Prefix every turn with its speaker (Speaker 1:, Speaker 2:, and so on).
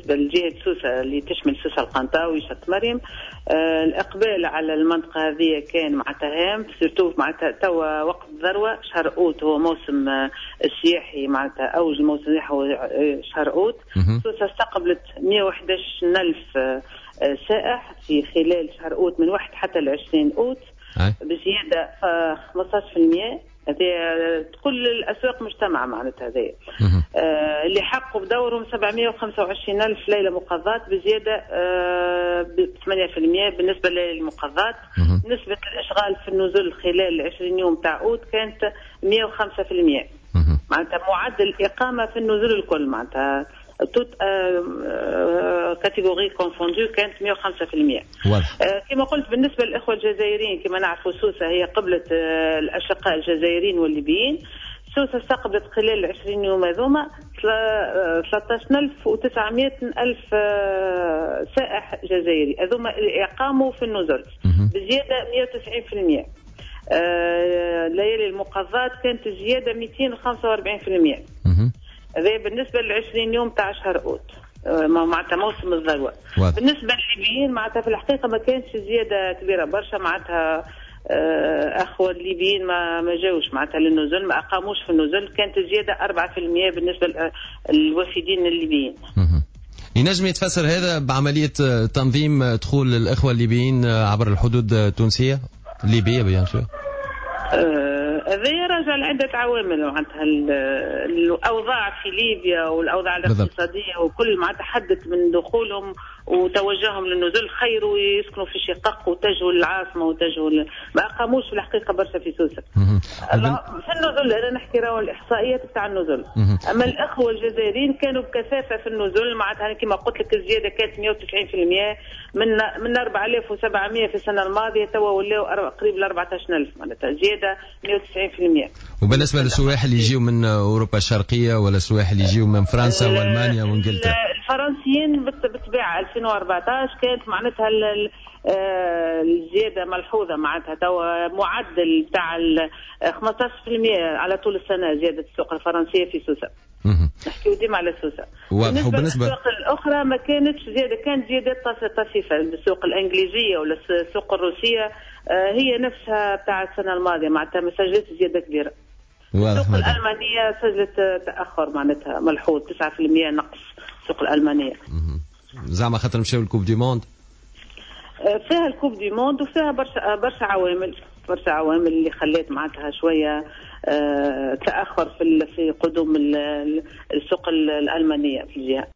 Speaker 1: بالنسبة لجهة سوسة اللي تشمل سوسة القنطاوي شط مريم. الإقبال على المنطقة هذه كان معناتها هام، سيرتو معناتها توا وقت ذروة شهر أوت هو موسم السياحي، معناتها أوج الموسم السياحي هو شهر أوت. سوسة استقبلت 111,000 سائح في خلال شهر أوت من 1 حتى 20 أوت بزيادة 15%. هذه كل الأسواق مجتمعة معناتها هذه. اللي حقوا بدورهم 725,000 ليلة مقاضات بزيادة ب 8% بالنسبة للمقاضات. نسبة الإشغال في النزول خلال 20 يوم تاع أوت كانت 105%. معناتها معدل الإقامة في النزول الكل معناتها توت كاتيجوري كونفوندو كانت 105%. كما قلت بالنسبة للإخوة الجزائريين كما نعرفوا سوسة هي قبلة الأشقاء الجزائريين والليبيين. سوسة استقبلت خلال 20 يوم هذوما 13,900 سائح جزائري، هذوما اللي أقاموا في النزل بزيادة 190%. ليالي المقاضات كانت زيادة 245%. هذا بالنسبة ل20 يوم تاع شهر أوت معناتها موسم الذروة. بالنسبة للليبيين معناتها في الحقيقة ما كانتش زيادة كبيرة برشا، معناتها أخوة الليبيين ما جاوش معناتها للنزل، ما أقاموش في النزل، كانت زيادة 4% بالنسبة للوافدين الليبيين.
Speaker 2: ينجم يتفسر هذا بعملية تنظيم دخول الإخوة الليبيين عبر الحدود التونسية الليبية بيان سور؟
Speaker 1: هذا يرجع لعدة عوامل معناتها الأوضاع في ليبيا والأوضاع الاقتصادية وكل معناتها حدت من دخولهم وتوجههم للنزول خير ويسكنوا في شقق وتجهوا للعاصمة وتجهوا ما أقاموش في الحقيقة برشا في سوسة. في النزول أنا نحكي راهو الإحصائيات بتاع النزول. أما الأخوة الجزائريين كانوا بكثافة في النزول معناتها كما قلت لك الزيادة كانت 190% من 4,700 في السنة الماضية توا ولاو قريب ل 14,000 معناتها زيادة 190%.
Speaker 2: وبالنسبة للسواح اللي يجيوا من أوروبا الشرقية ولا السواح اللي يجيوا من فرنسا وألمانيا وإنجلترا؟
Speaker 1: الفرنسيين بالطبيعة 2014 كانت معناتها الزيادة ملحوظة معناتها توا معدل بتاع 15% على طول السنة زيادة السوق الفرنسية في سوسة. نحكيو ديما على سوسة. بالنسبة للسوق الأخرى ما كانتش زيادة، كانت زيادات طفيفة. السوق الإنجليزية ولا السوق الروسية هي نفسها بتاع السنة الماضية معناتها ما سجلت زيادة كبيرة. السوق الألمانية سجلت تأخر معناتها ملحوظ 9% نقص السوق الألمانية.
Speaker 2: زعما خاطر مشاو الكوب دي موند؟
Speaker 1: فيها الكوب دي موند وفيها برشا عوامل اللي خلت معناتها شوية تأخر في قدوم السوق الألمانية في الجهة.